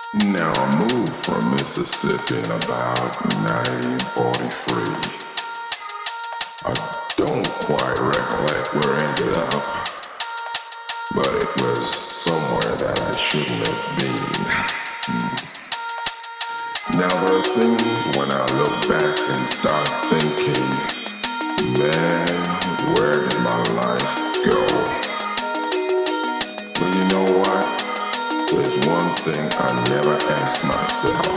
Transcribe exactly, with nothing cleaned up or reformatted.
Now I moved from Mississippi in about nineteen forty-three. I don't quite recollect where I ended up, but it was somewhere that I shouldn't have been. Now there are things when I look back and start thinking, man, where did my life go? But you know what? There's one thing I never ask myself.